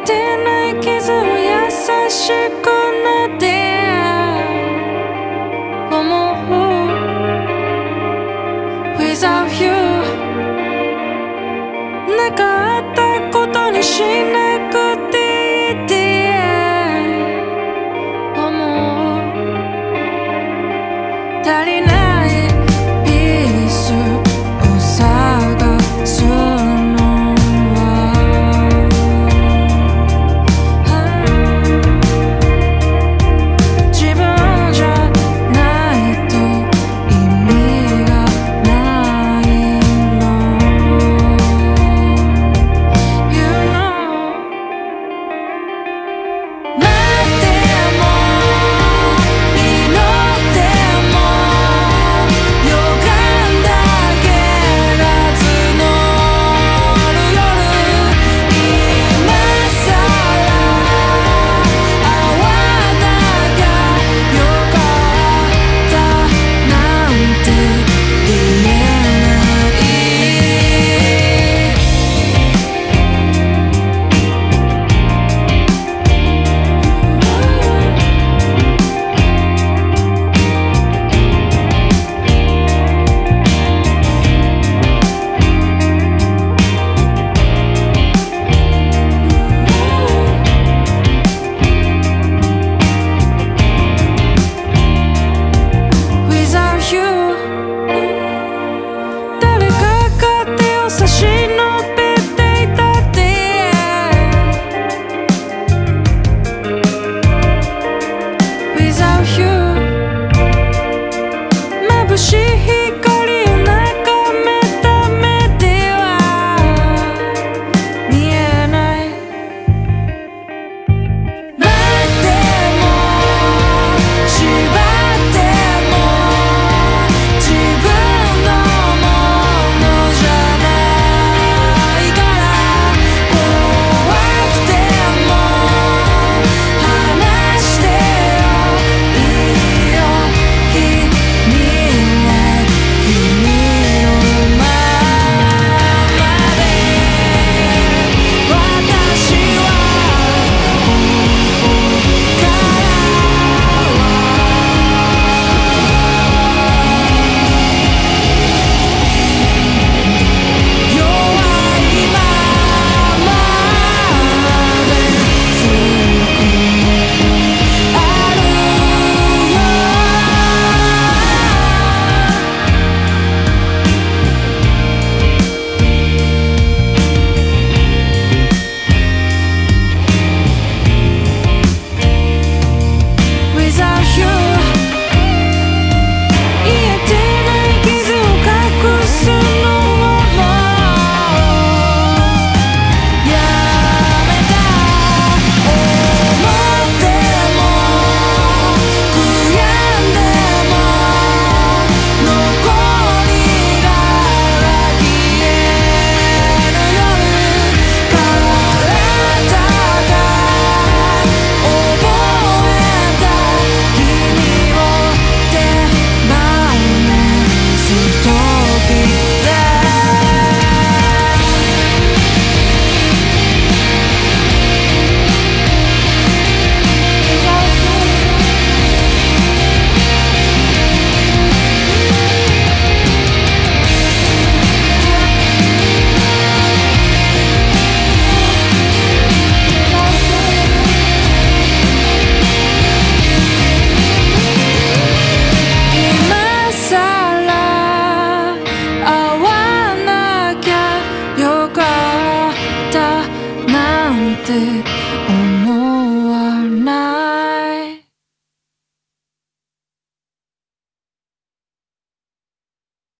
えてない傷を優しくなって思う Without you なかったことにしなくていいって思う足りないピースを探すのは自分じゃないと意味がないの You know 待っても祈っても予感だけが募る夜今さら会わなきゃよかったなんて言えない Without you 誰かが手を差し伸べていたって Without you 眩しい光を眺めた目では見えない待っても縛っても自分のものじゃないから怖くても話してよいいよ君は君のままで私はここから弱いままで強くあるよ Without you 言えてない傷を隠すのはもうやめた思っても悔やんでも残りが消える夜体が覚えた君を手放す時だ今さら会わなきゃよかったなんて